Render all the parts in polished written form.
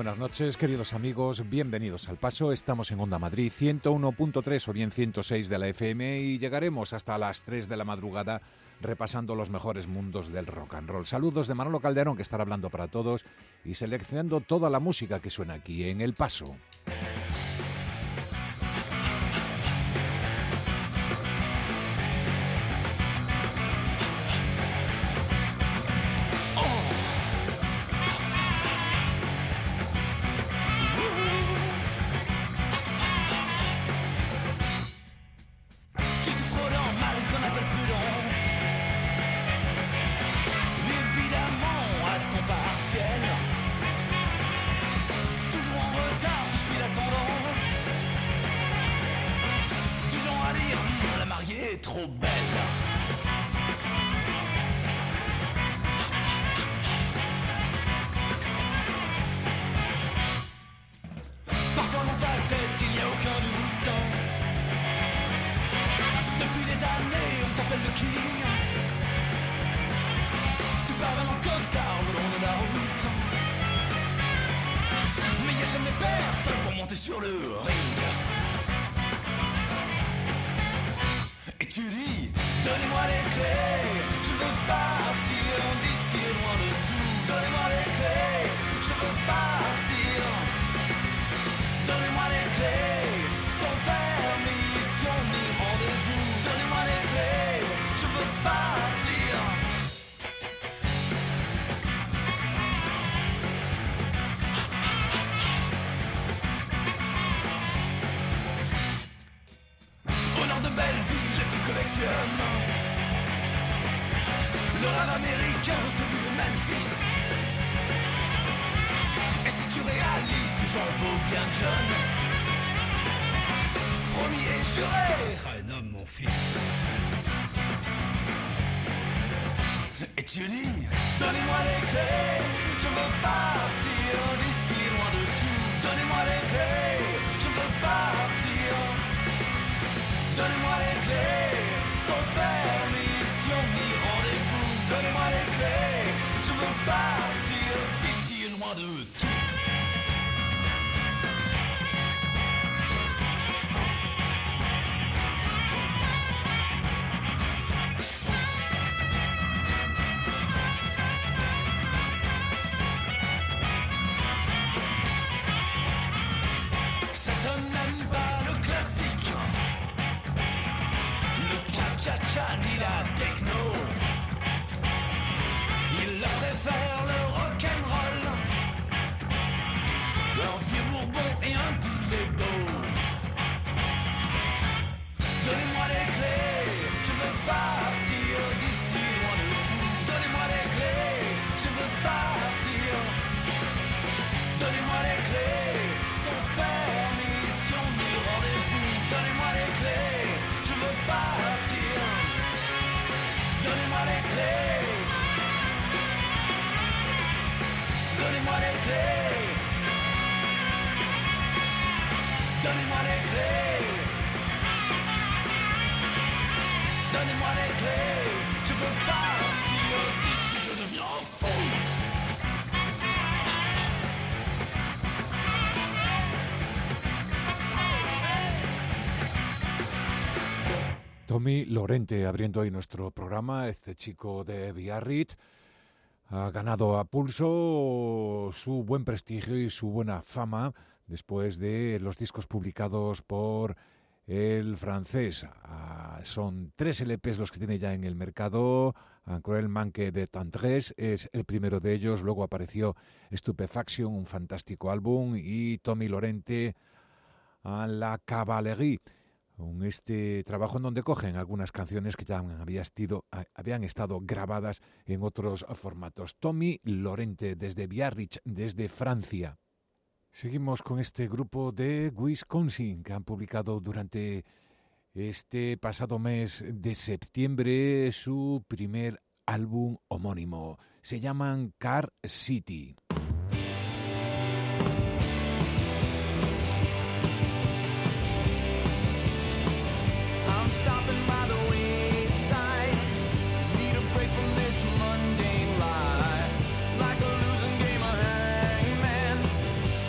buenas noches, queridos amigos, bienvenidos al Paso. Estamos en Onda Madrid 101.3 o bien 106 de la FM y llegaremos hasta las 3 de la madrugada repasando los mejores mundos del rock and roll. Saludos de Manolo Calderón, que estará hablando para todos y seleccionando toda la música que suena aquí en El Paso. Trop belle. Parfois dans ta tête il n'y a aucun doute. Depuis des années on t'appelle le king. Tu parles en costard le long de la route. Mais y a jamais personne pour monter sur le ring. Tu dis, donnez-moi les clés, je veux partir d'ici loin de tout. Donnez-moi les clés, je veux partir. Donnez-moi les clés, sans permission ni rendez-vous. Donnez-moi les clés, je veux partir. Au nord de Belleville, tu collectionnes le rêve américain, celui de Memphis. Et si tu réalises que j'en vaux bien John, promis et juré, tu seras un homme mon fils. Et tu dis, donnez-moi les clés, je veux partir d'ici loin de tout. Donnez-moi les clés, je veux partir. Donnez-moi les clés, sans permission ni rendez-vous. Donnez-moi les clés, je veux partir d'ici loin de tout. Cet homme n'aime pas le classique, cha-cha ni la techno. Il leur préfère le rock'n'roll, leur vieux bourbon et un dilebo. Donnez-moi les clés, je veux partir d'ici loin de tout. Donnez-moi les clés, je veux partir. Donnez-moi les clés, sans permission ni rendez-vous. Donnez-moi les clés, je veux partir. Donnez-moi les clés. Donnez-moi les clés. Donnez-moi les clés. Donnez-moi les clés. Je veux partir d'ici, je deviens fou. Tommy Lorente abriendo hoy nuestro programa. Este chico de Biarritz ha ganado a pulso su buen prestigio y su buena fama después de los discos publicados por el francés. Son 3 LPs los que tiene ya en el mercado. Un cruel manque de tendresse es el primero de ellos. Luego apareció Stupefaction, un fantástico álbum, y Tommy Lorente a la Cavalerie. Con este trabajo en donde cogen algunas canciones que ya habían estado grabadas en otros formatos. Tommy Lorente desde Biarritz, desde Francia. Seguimos con este grupo de Wisconsin que han publicado durante este pasado mes de septiembre su primer álbum homónimo. Se llaman Car City. Stopping by the wayside, need a break from this mundane life. Like a losing game of hangman,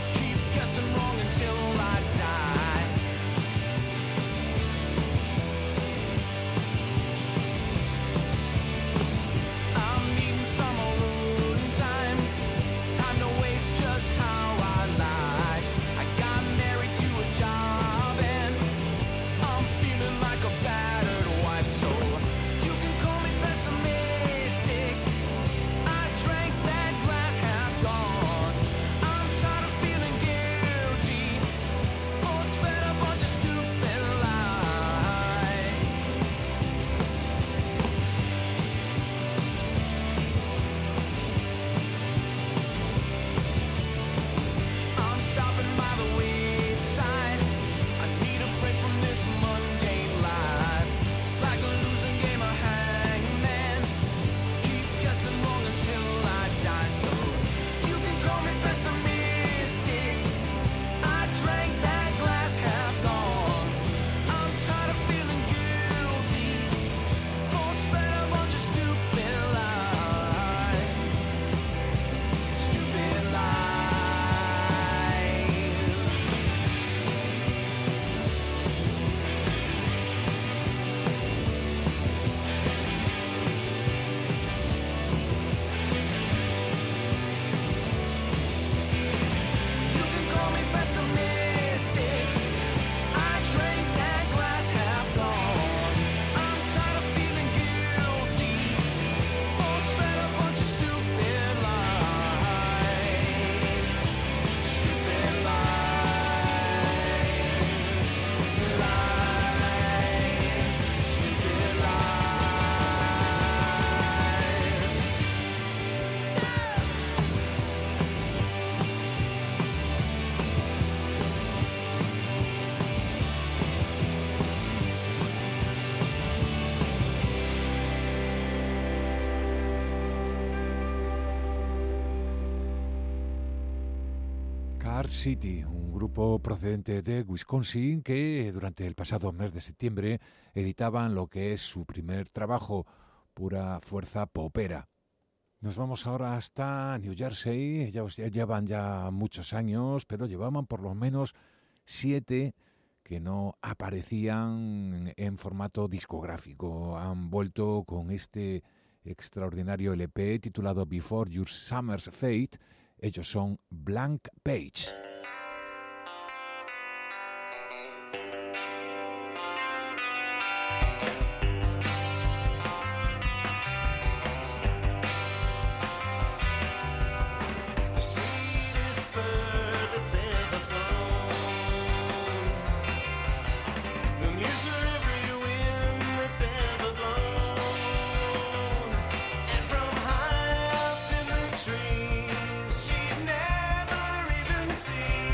Heart City, un grupo procedente de Wisconsin que durante el pasado mes de septiembre editaban lo que es su primer trabajo, pura fuerza popera. Nos vamos ahora hasta New Jersey. Ellos ya llevan ya muchos años, pero llevaban por lo menos 7 que no aparecían en formato discográfico. Han vuelto con este extraordinario LP titulado Before Your Summer's Fate. Ellos son Blank Page. See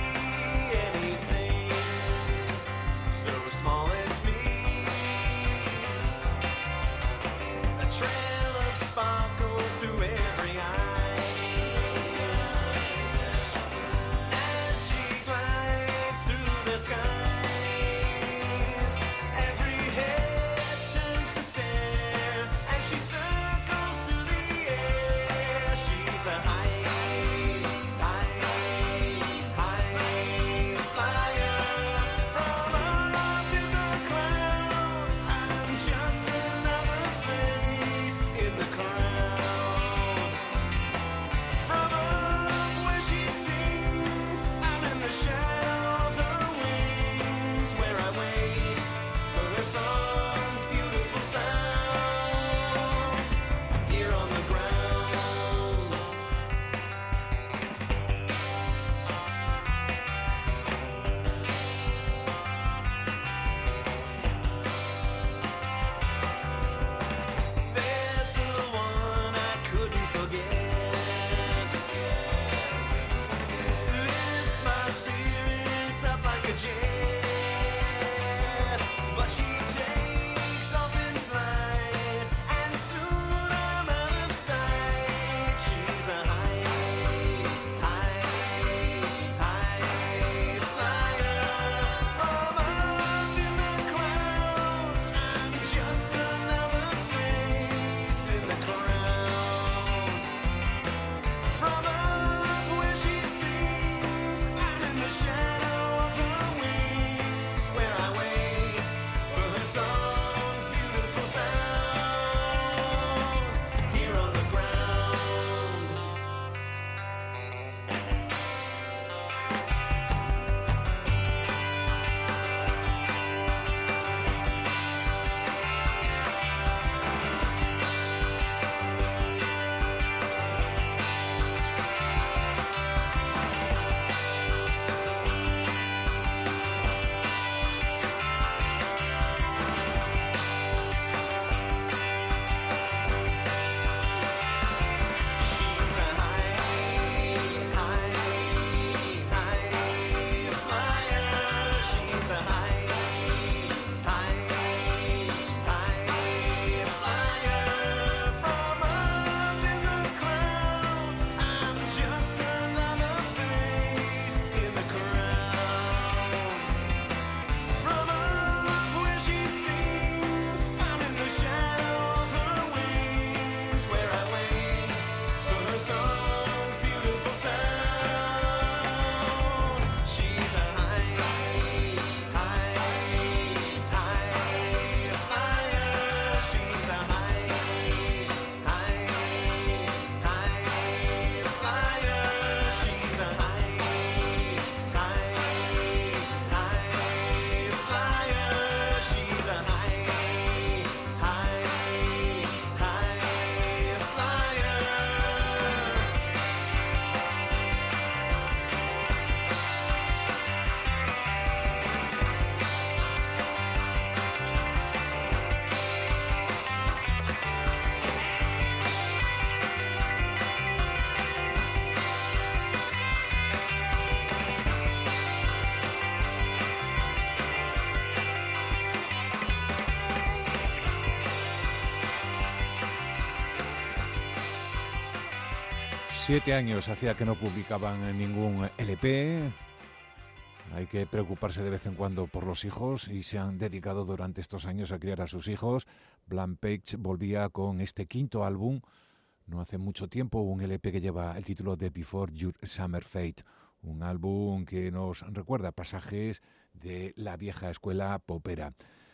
7 años hacía que no publicaban ningún LP. Hay que preocuparse de vez en cuando por los hijos y se han dedicado durante estos años a criar a sus hijos. Blank Page volvía con este quinto álbum. No hace mucho tiempo, un LP que lleva el título de Before Your Summer Fate. Un álbum que nos recuerda pasajes de la vieja escuela popera.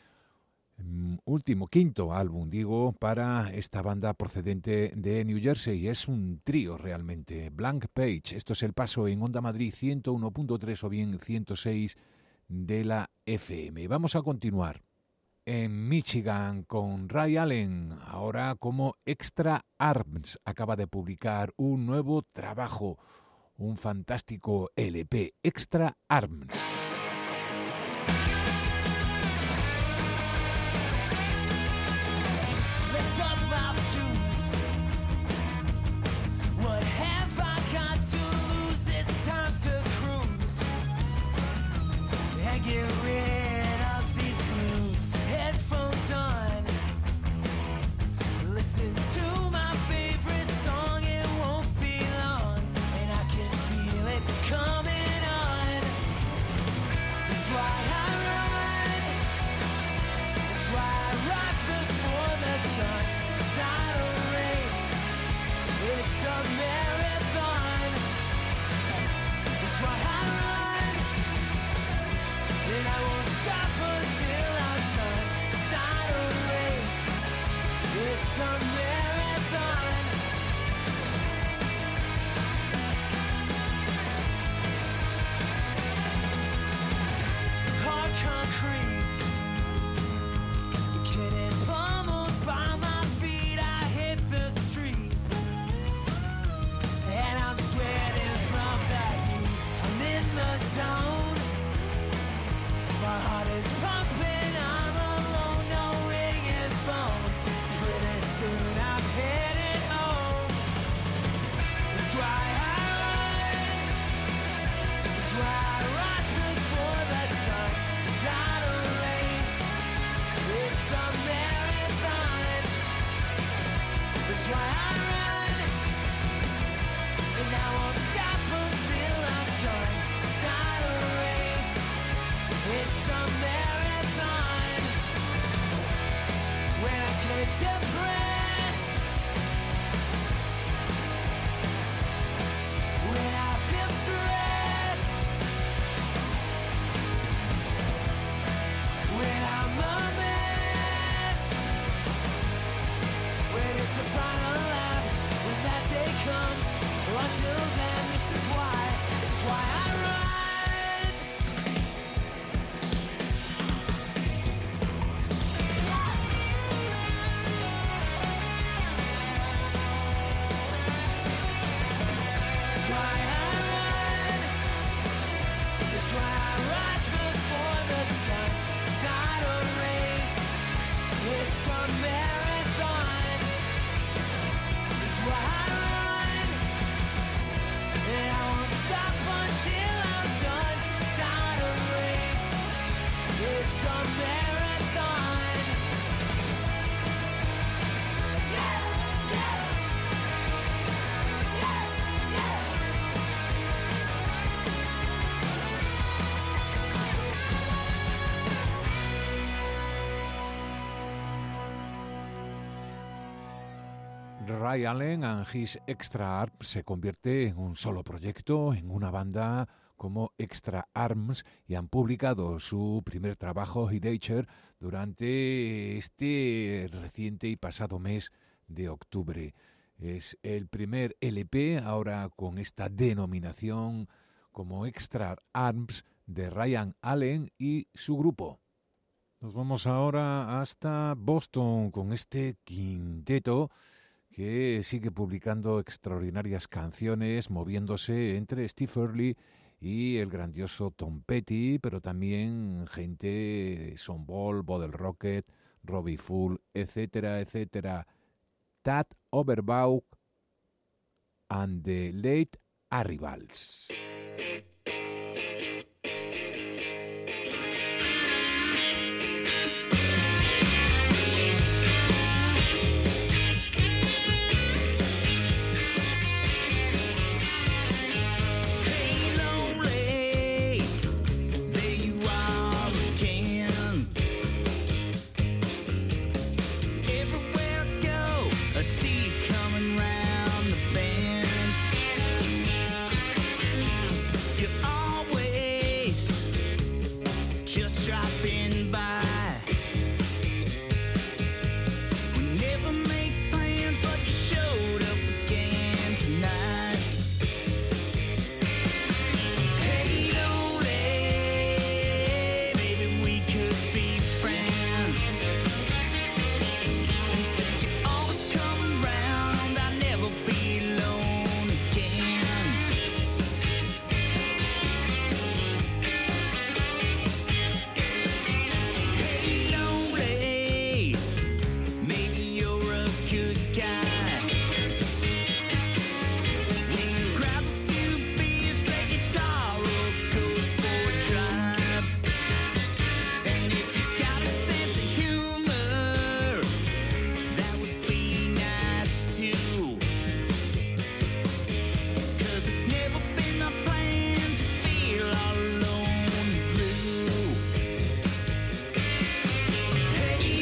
Quinto álbum, digo, para esta banda procedente de New Jersey. Es un trío realmente. Blank Page. Esto es El Paso en Onda Madrid 101.3 o bien 106 de la FM. Vamos a continuar en Michigan con Ray Allen, ahora como Extra Arms. Acaba de publicar un nuevo trabajo, un fantástico LP, Extra Arms. Get rid of these blues. Headphones on. Listen to my favorite song. It won't be long, and I can feel it coming on. That's why I run. That's why I rise before the sun. It's not a race. It's a marathon. That's why I run. And I won't stop until I'm done. It's not a race, it's a marathon. Hard concrete, getting pummeled by my feet. I hit the street, and I'm sweating from the heat. I'm in the zone. My heart is pumping, I'm alone, no ringing phone. Pretty soon I'm headed home. That's why I run. That's why I rise before the sun. It's not a race, it's a marathon. That's why I run. And I won't stop until I'm done. It's not a race, it's a marathon. When I get depressed, when I feel stressed, when I'm a mess, when it's the final lap, when that day comes. Until then, this is why, it's why I run. Ray Allen and His Extra Arms se convierte en un solo proyecto, en una banda como Extra Arms, y han publicado su primer trabajo, Hidacher, durante este reciente y pasado mes de octubre. Es el primer LP ahora con esta denominación como Extra Arms de Ryan Allen y su grupo. Nos vamos ahora hasta Boston con este quinteto que sigue publicando extraordinarias canciones, moviéndose entre Steve Earle y el grandioso Tom Petty, pero también gente de Son Ball, Bottle Rocket, Robbie Full, etcétera, etcétera. Tad Overbaugh and the Late Arrivals. dropping by. We never make plans, but you showed up again tonight. Hey, lonely, maybe we could be friends. And since you always come around, I'll never be alone again. Hey, lonely, maybe you're a good guy. We can grab a few beers, play guitar, or go for a drive. And if you got a sense of humor, that would be nice too. 'Cause it's never been my plan to feel all alone and blue. Hey,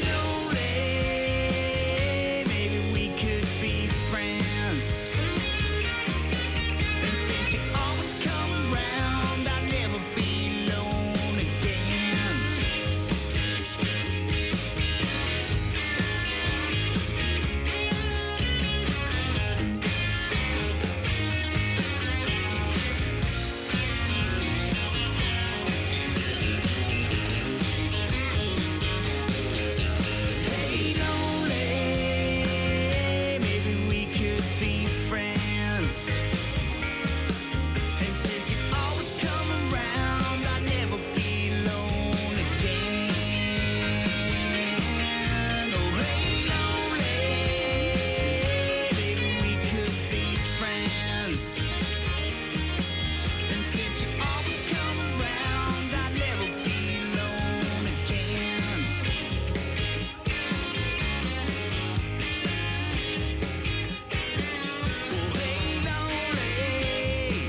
lonely, maybe we could be friends. And since you always come around, I'll never be alone again. Hey, lonely, maybe we could be friends. And since you always come around, I'll never be alone again. Oh, hey, lonely, maybe we could be friends. And since you always come around, I'll never be alone again. Oh, hey, lonely.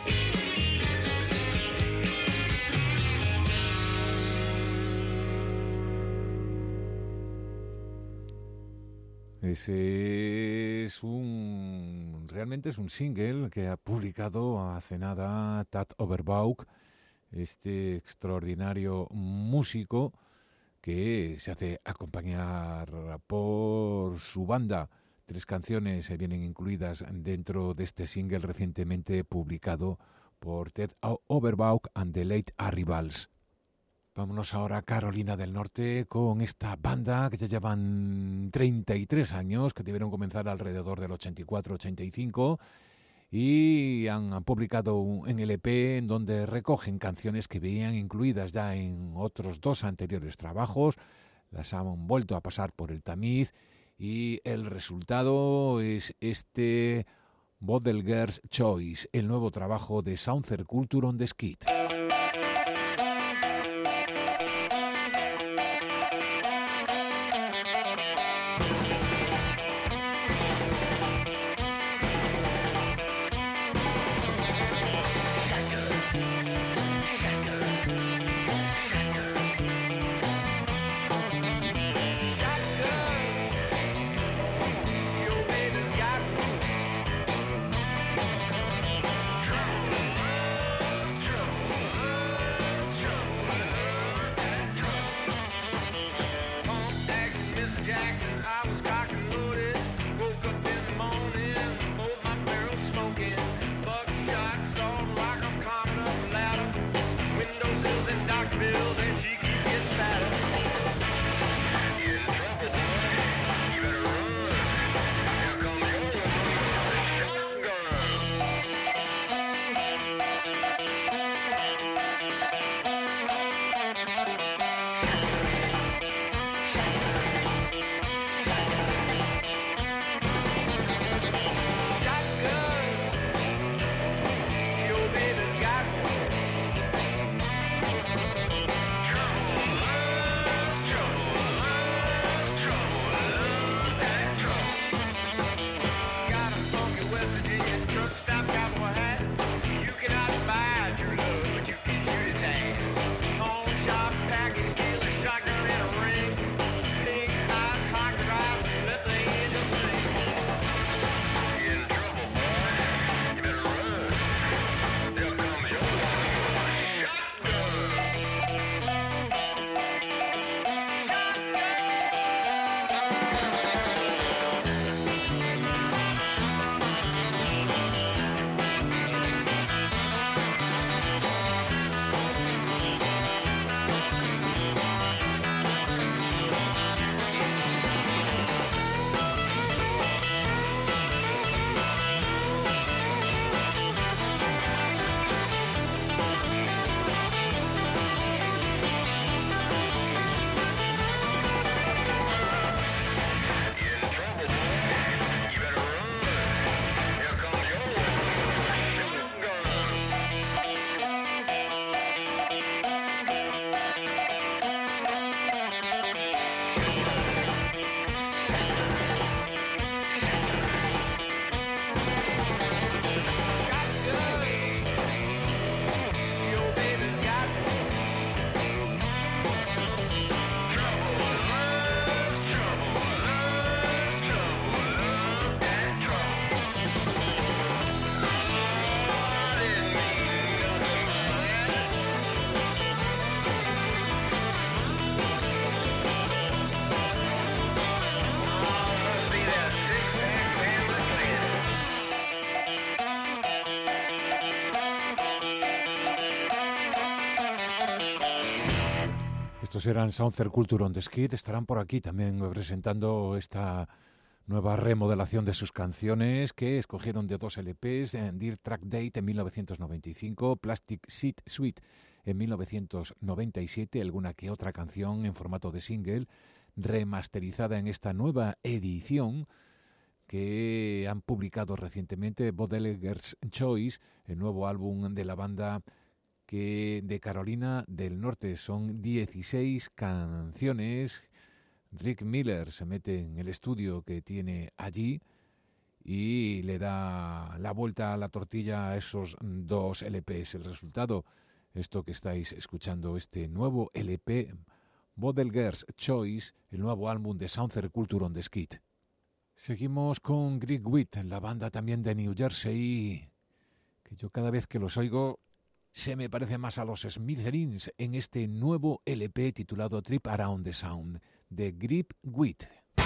Ese es realmente es un single que ha publicado hace nada Tad Overbaugh, este extraordinario músico que se hace acompañar por su banda. 3 canciones vienen incluidas dentro de este single recientemente publicado por Tad Overbaugh and the Late Arrivals. Vámonos ahora a Carolina del Norte con esta banda que ya llevan 33 años, que debieron comenzar alrededor del 84-85 y han publicado un LP en donde recogen canciones que veían incluidas ya en otros 2 anteriores trabajos, las han vuelto a pasar por el tamiz y el resultado es este Bottle Girl's Choice, el nuevo trabajo de Southern Culture on the Skid. Your baby's got Estos eran Southern Culture on the Skid. Estarán por aquí también presentando esta nueva remodelación de sus canciones que escogieron de 2 LPs, Dear Track Date en 1995, Plastic Seed Suite en 1997, alguna que otra canción en formato de single, remasterizada en esta nueva edición que han publicado recientemente, Bootlegger's Choice, el nuevo álbum de la banda que de Carolina del Norte. Son 16 canciones. Rick Miller se mete en el estudio que tiene allí y le da la vuelta a la tortilla a esos 2 LPs. El resultado, esto que estáis escuchando, este nuevo LP, Bootlegger's Choice, el nuevo álbum de Southern Culture on the Skid. Seguimos con Greg Witt, la banda también de New Jersey, que yo cada vez que los oigo se me parece más a los Smithereens en este nuevo LP titulado Trip Around the Sound, de Greg Witt.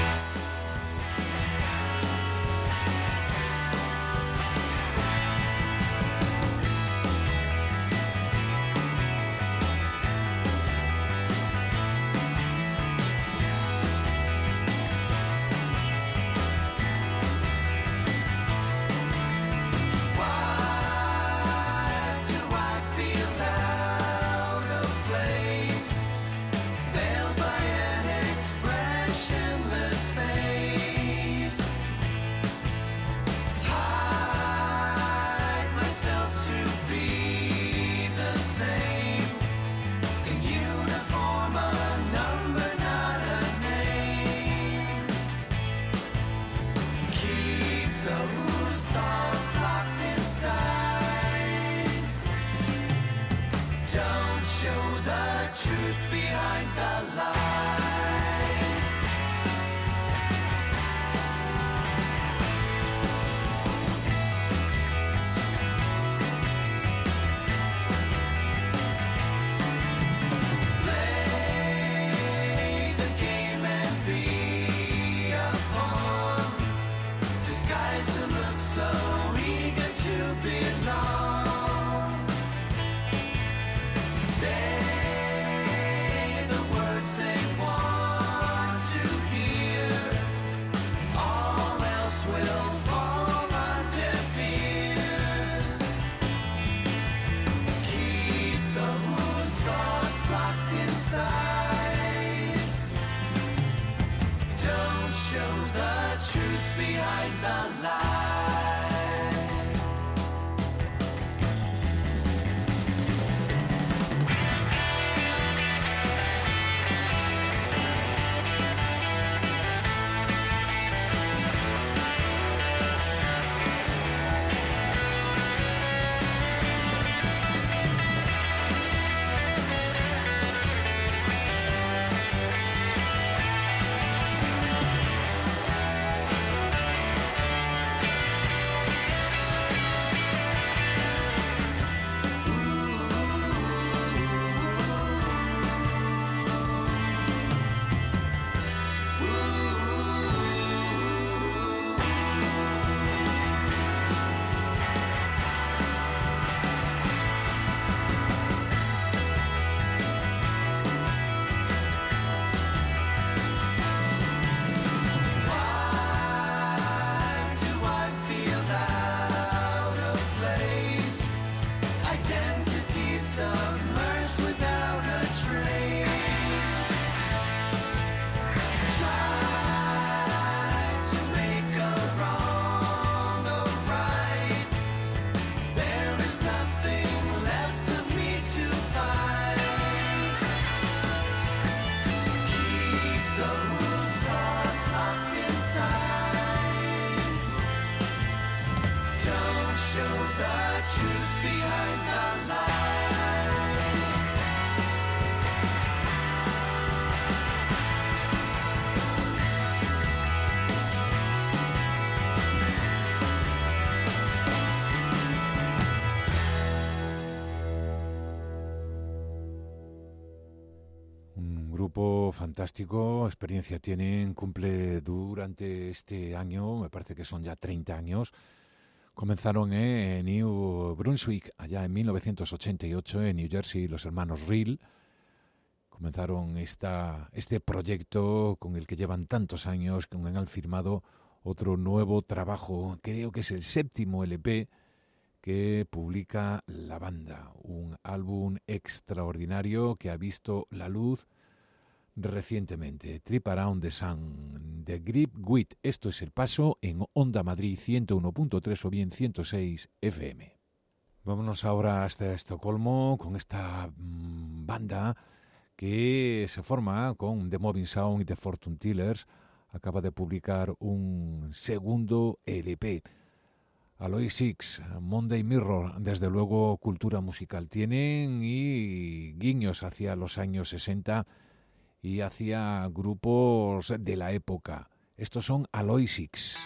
Fantástico, experiencia tienen, cumple durante este año, me parece que son ya 30 años. Comenzaron en New Brunswick, allá en 1988, en New Jersey, los hermanos Reel, comenzaron este proyecto con el que llevan tantos años, con el que han firmado otro nuevo trabajo, creo que es el 7º LP que publica la banda, un álbum extraordinario que ha visto la luz recientemente. Trip Around the Sun, The Grip Wit. Esto es El Paso en Onda Madrid 101.3 o bien 106 FM. Vámonos ahora hasta Estocolmo con esta banda que se forma con The Moving Sound y The Fortune Tellers. Acaba de publicar un segundo LP. Alloy Six, Monday Mirror, desde luego cultura musical tienen y guiños hacia los años 60 y hacia grupos de la época. Estos son Alloy Six.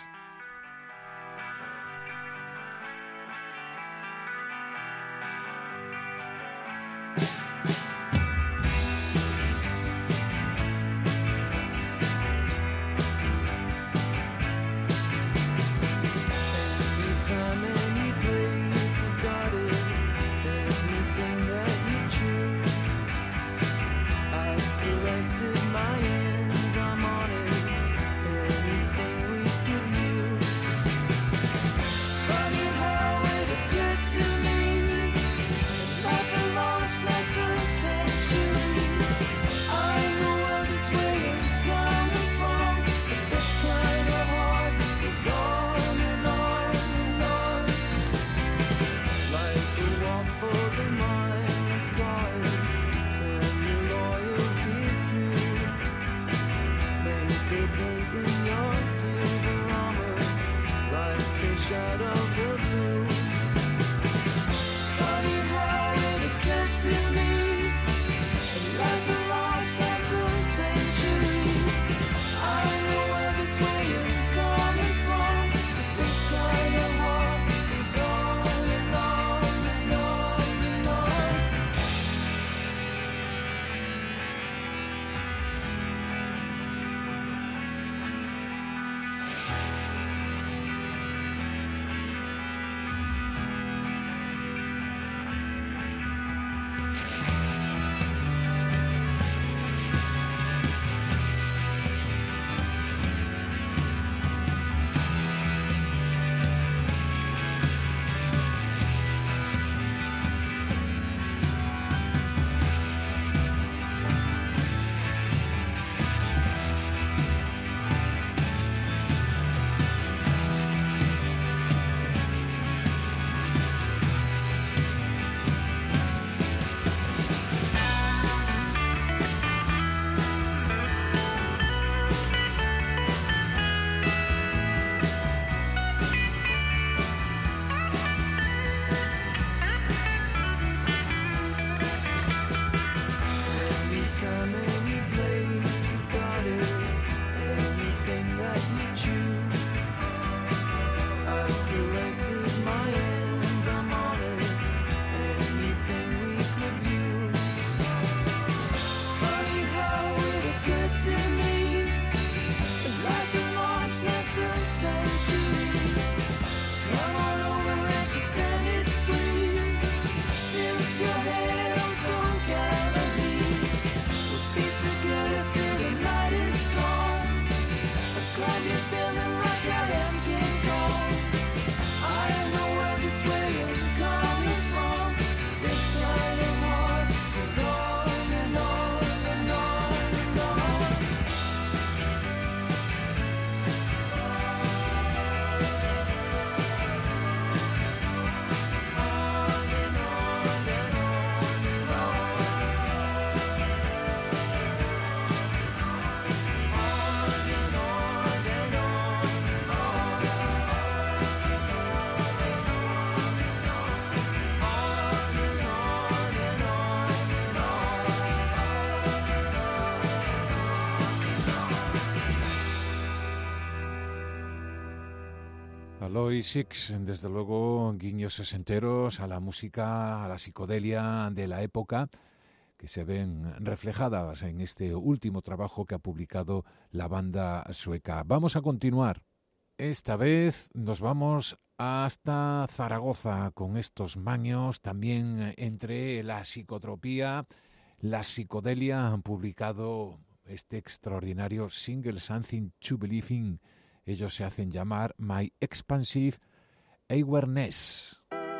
Alloy Six, desde luego, guiños sesenteros a la música, a la psicodelia de la época, que se ven reflejadas en este último trabajo que ha publicado la banda sueca. Vamos a continuar. Esta vez nos vamos hasta Zaragoza con estos maños, también entre la psicotropía, La Psicodelia han publicado este extraordinario single Something to Believe in. Ellos se hacen llamar My Expansive Awareness.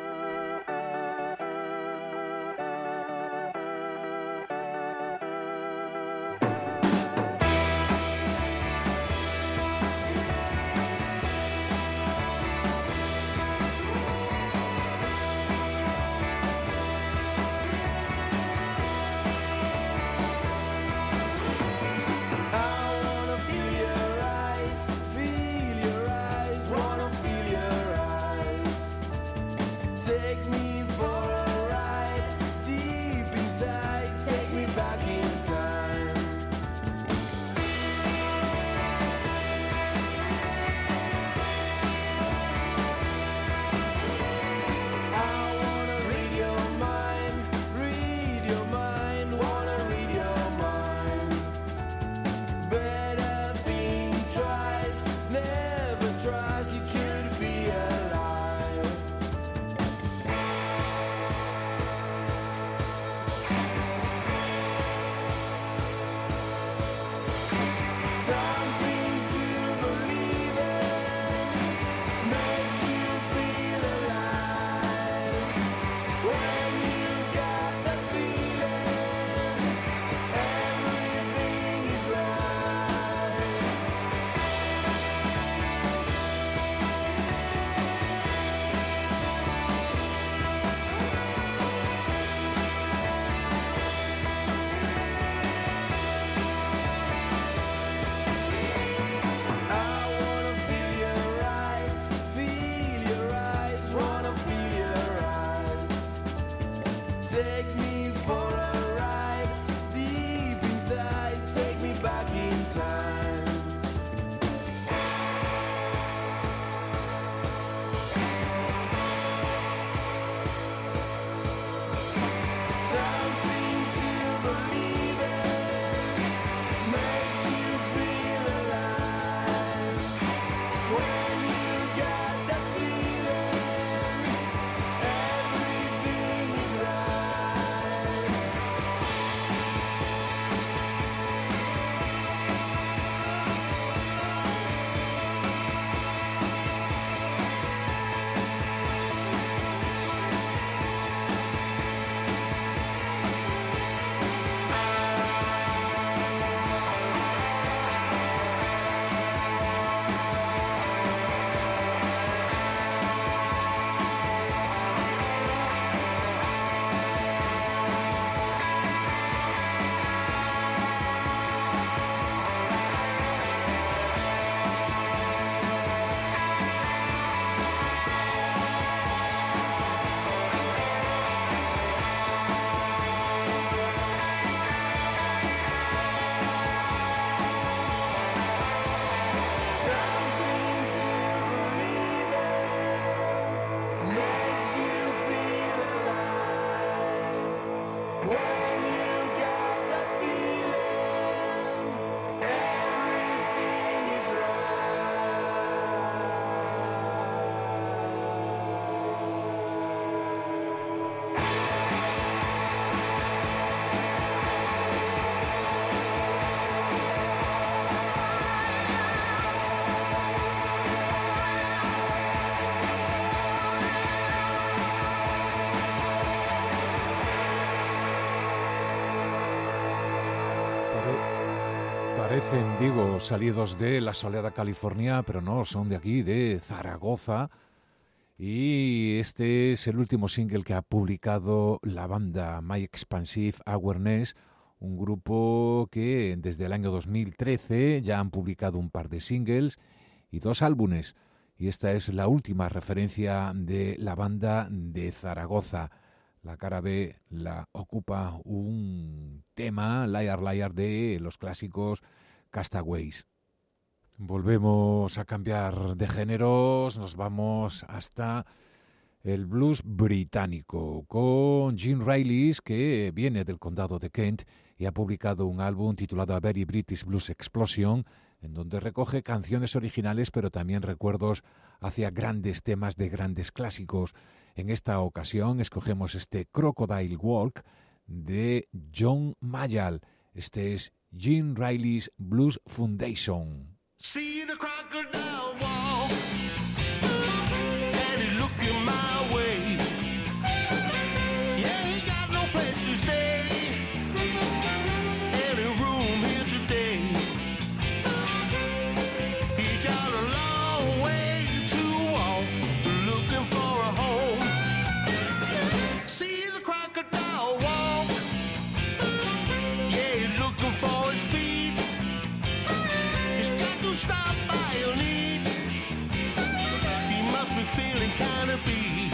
Parecen, digo, salidos de la soleada California, pero no, son de aquí, de Zaragoza. Y este es el último single que ha publicado la banda My Expansive Awareness, un grupo que desde el año 2013 ya han publicado un par de singles y 2 álbumes. Y esta es la última referencia de la banda de Zaragoza. La cara B la ocupa un tema, Liar Liar, de los clásicos Castaways. Volvemos a cambiar de géneros, nos vamos hasta el blues británico con Jim Reilly, que viene del condado de Kent y ha publicado un álbum titulado A Very British Blues Explosion, en donde recoge canciones originales pero también recuerdos hacia grandes temas de grandes clásicos. En esta ocasión escogemos este Crocodile Walk de John Mayall. Este es Gene Riley's Blues Foundation. See the crocodile walk, and he's looking my way. Yeah, he got no place to stay, any room here today. He got a long way to walk, looking for a home. See the crocodile walk, yeah, he's looking for his feet. Stop by your need. He must be feeling kinda beat.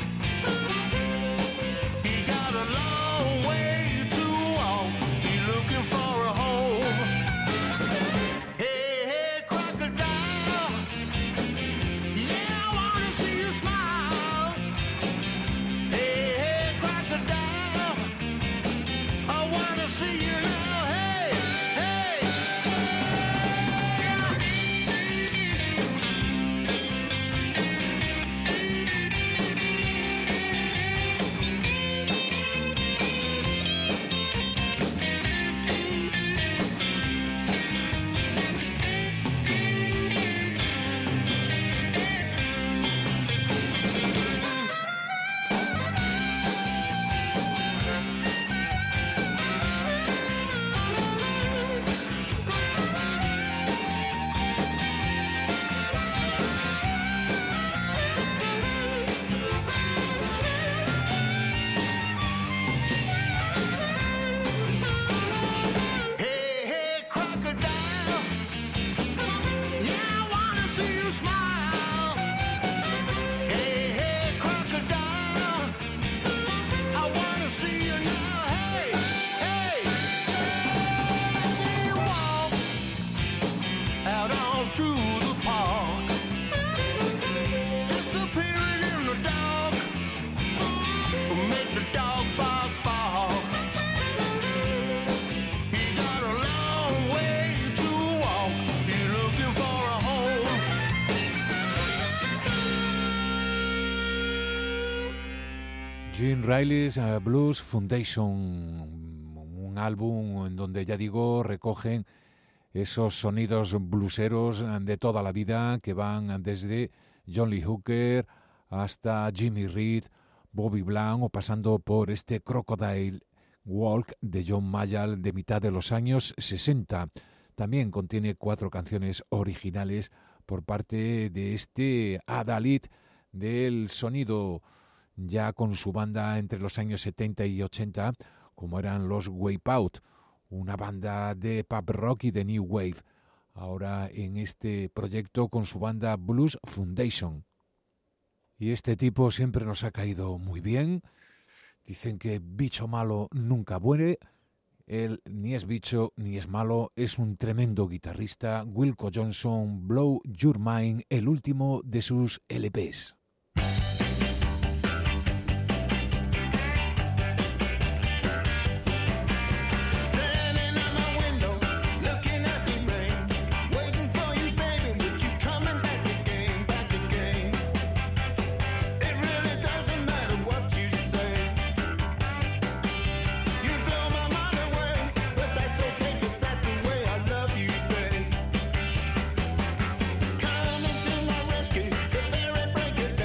He got a long way to walk. He's looking for a home. Hey, hey, crocodile. Yeah, I wanna see you smile. Hey, hey, crocodile. I wanna see you now. Hey, hey. Gene Riley's Blues Foundation, un álbum en donde, ya digo, recogen esos sonidos blueseros de toda la vida que van desde John Lee Hooker hasta Jimmy Reed, Bobby Bland o pasando por este Crocodile Walk de John Mayall de mitad de los años 60. También contiene 4 canciones originales por parte de este adalid del sonido, ya con su banda entre los años 70 y 80, como eran los Wipeout, una banda de pop rock y de new wave. Ahora en este proyecto con su banda Blues Foundation. Y este tipo siempre nos ha caído muy bien. Dicen que bicho malo nunca muere. Él ni es bicho ni es malo, es un tremendo guitarrista. Wilco Johnson, Blow Your Mind, el último de sus LPs. Come into my rescue, the ferry break it down.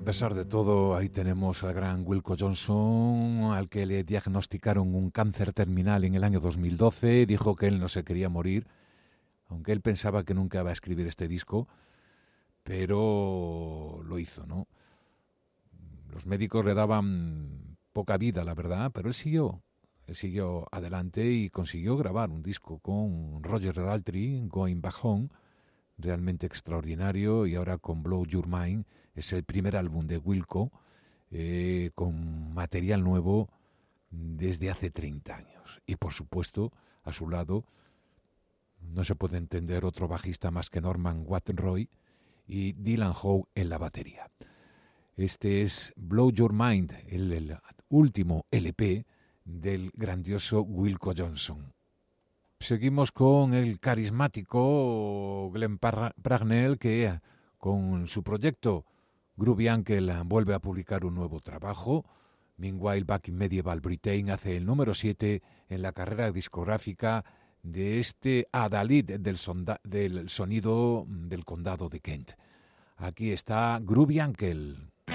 pesar de todo, ahí tenemos al gran Wilco Johnson, al que le diagnosticaron un cáncer terminal en el año 2012. Dijo que él no se quería morir, aunque él pensaba que nunca iba a escribir este disco, pero lo hizo, ¿no? Los médicos le daban poca vida, la verdad, pero él siguió adelante y consiguió grabar un disco con Roger Daltrey, Going Back Home, realmente extraordinario, y ahora con Blow Your Mind. Es el primer álbum de Wilco con material nuevo desde hace 30 años. Y por supuesto, a su lado, no se puede entender otro bajista más que Norman Watt-Roy y Dylan Howe en la batería. Este es Blow Your Mind, el último LP del grandioso Wilco Johnson. Seguimos con el carismático Glenn Pragnell, que con su proyecto Groovy Uncle vuelve a publicar un nuevo trabajo. Meanwhile, Back in Medieval Britain hace el número 7 en la carrera discográfica de este adalid del sonido del condado de Kent. Aquí está Groovy Uncle.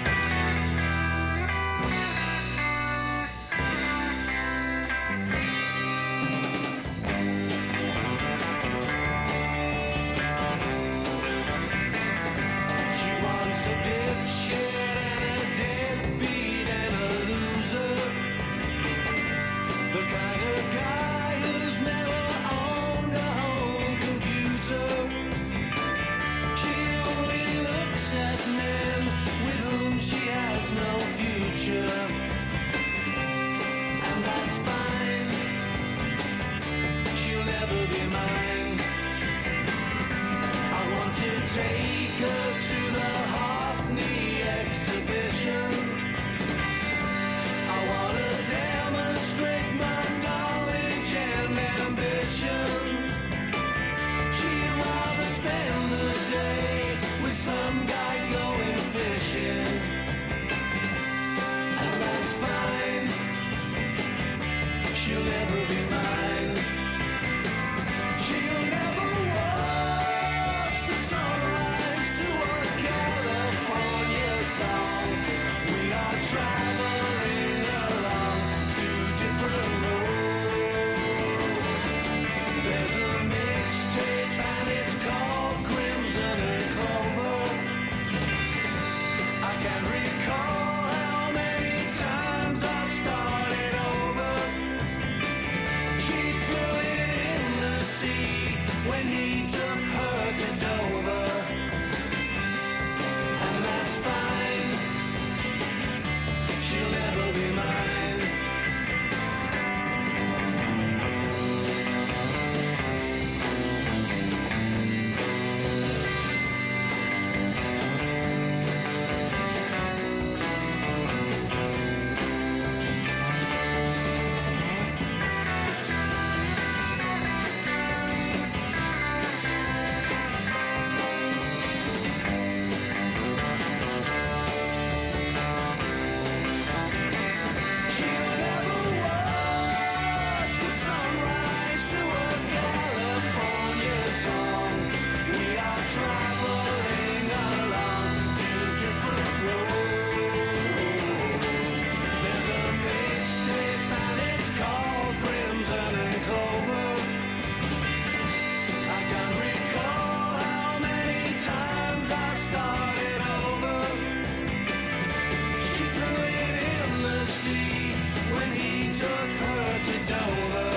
Take her to the Hockney exhibition. I want to demonstrate my knowledge and ambition. She'd rather spend the day with some guy going fishing. And that's fine. She'll never be mine. She'll never watch the sunrise to a California song. We are traveling along two different roads. There's a mixtape and it's called Crimson and Clover. I can't recall how many times I started over. She threw it in the sea when he took her to Dover. And that's fine. She'll never be mine. She'll never watch the sunrise to a California song. We are traveling along two different roads. There's a mixtape and it's called Crimson and Clover. I can't recall how many times I started over. She threw it in the sea when he took her to Dover.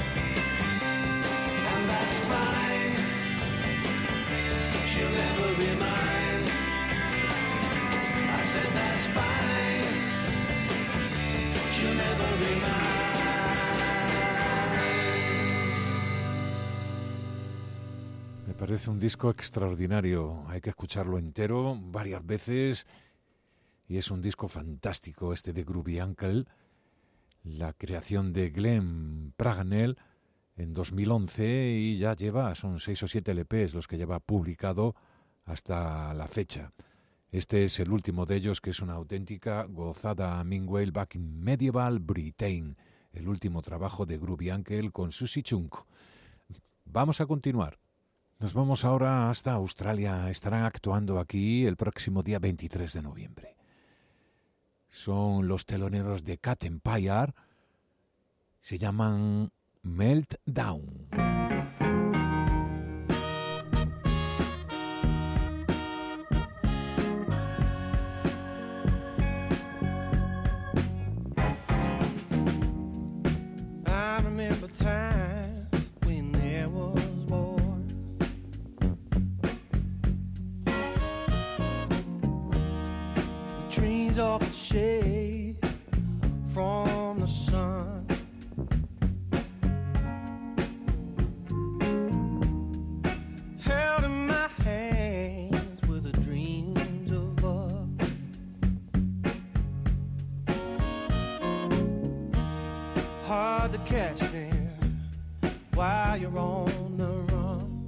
And that's fine. She'll never be mine. I said that's fine. She'll never be mine. Me parece un disco extraordinario. Hay que escucharlo entero varias veces. Y es un disco fantástico este de Groovy Uncle. La creación de Glenn Pragnell en 2011 y ya son 6 o 7 LPs los que lleva publicado hasta la fecha. Este es el último de ellos, que es una auténtica gozada. Meanwhile, Back in Medieval Britain, el último trabajo de Groovy Uncle con Susie Chunk. Vamos a continuar. Nos vamos ahora hasta Australia. Estarán actuando aquí el próximo día 23 de noviembre. Son los teloneros de Cat Empire. Se llaman Meltdown. I remember times when there was war. The trees offered shade from the sun. Held in my hands were the dreams of us. Hard to catch them while you're on the run.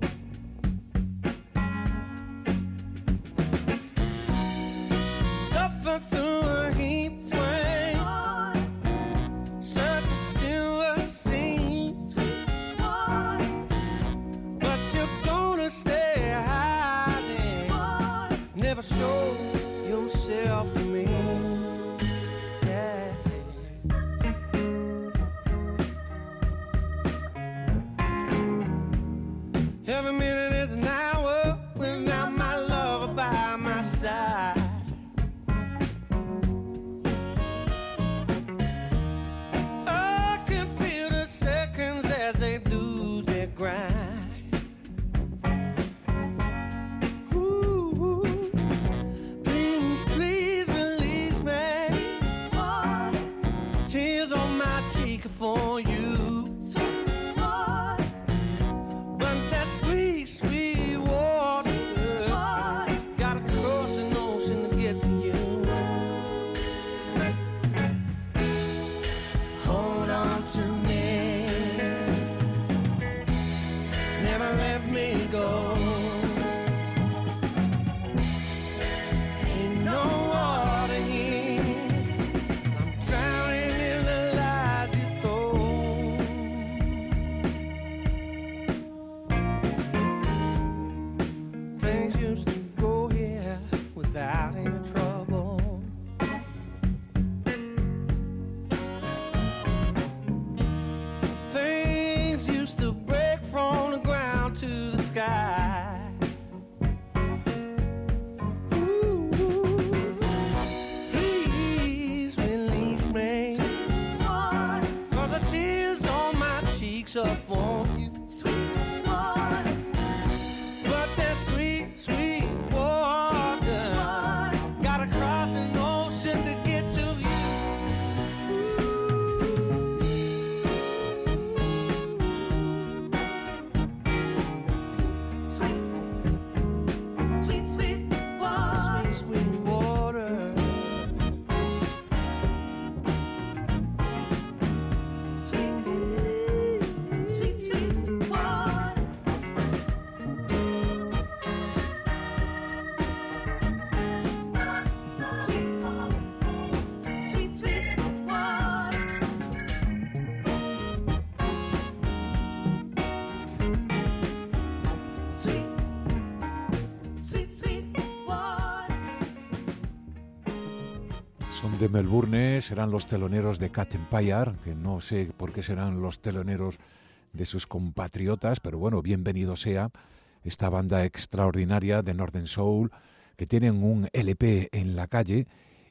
Suffer through a heat wave, search a silver seas, but you're gonna stay hiding, never show yourself to me. Yeah. Every minute is an hour without my lover by my side. I can feel the seconds as they do their grind. Ooh, please, please release me. Tears on my cheek for you. But that sweet, sweet water, gotta cross an ocean to get to you. Hold on to me, never let me go. Ain't no water here, I'm drowning in the lies you throw. Things used to go here without any trouble. Things used to break from the ground to the sky. Ooh, please release me, 'cause the tears on my cheeks are for you. But that sweet, sweet water, gotta cross an ocean to get to you. Sweet, sweet water. Sweet, sweet water. Sweet, sweet, sweet water. Sweet, sweet, sweet water. Sweet, sweet, sweet water. Son de Melbourne, serán los teloneros de Cat Empire, que no sé por qué serán los teloneros de sus compatriotas, pero bueno, bienvenido sea esta banda extraordinaria de Northern Soul, que tienen un LP en la calle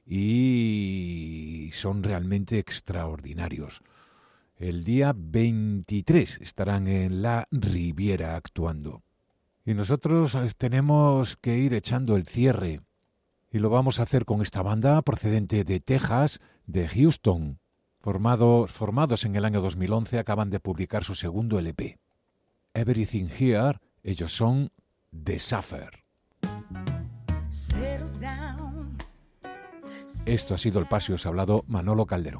y son realmente extraordinarios. El día 23 estarán en la Riviera actuando. Y nosotros tenemos que ir echando el cierre. Y lo vamos a hacer con esta banda procedente de Texas, de Houston. Formados en el año 2011, acaban de publicar su segundo LP. Everything Here, ellos son The Suffer. Esto ha sido El Paso y os ha hablado Manolo Calderón.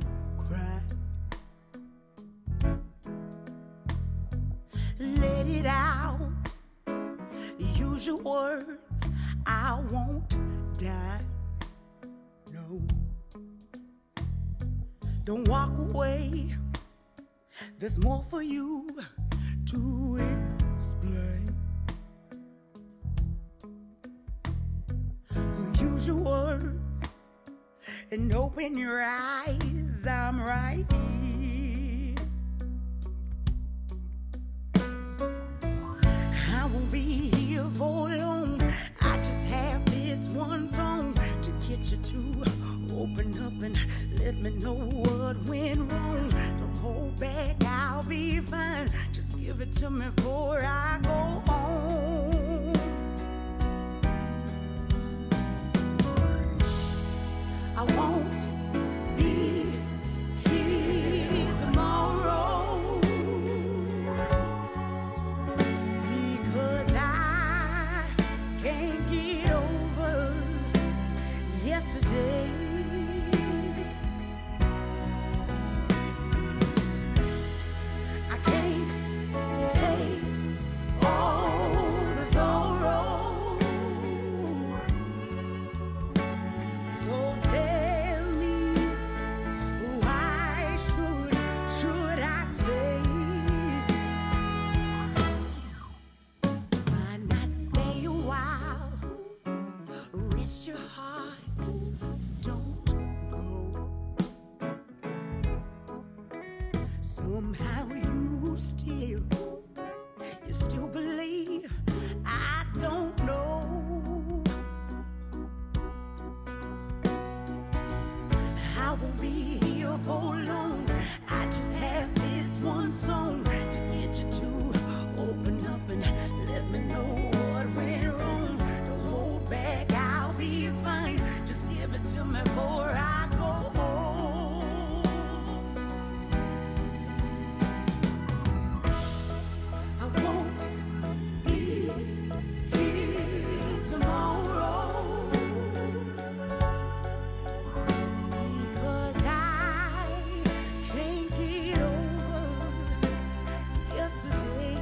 Let it out. Use your words. I won't die. No. Don't walk away. There's more for you to explain. Use your words and open your eyes. I'm right here. I won't be here for long. I just have this one song to get you to open up and let me know what went wrong. Don't hold back, I'll be fine. Just give it to me before I go home. I won't be here tomorrow because I can't get over yesterday. I can't take all the sorrow. So tell me, why should I stay? Why not stay a while? Rest your heart, don't go. Somehow you still believe. I don't know. I won't be here for long. I just have this one song to get you to open up and let me know what went wrong. Don't hold back, I'll be fine. Just give it to me before I go home. I won't be here tomorrow because I can't get over yesterday.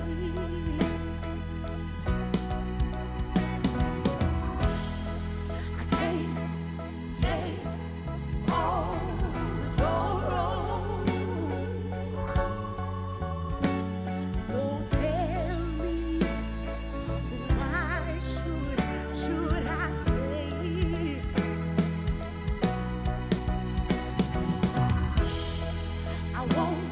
I can't take all the sorrow. So tell me, why should I stay? I won't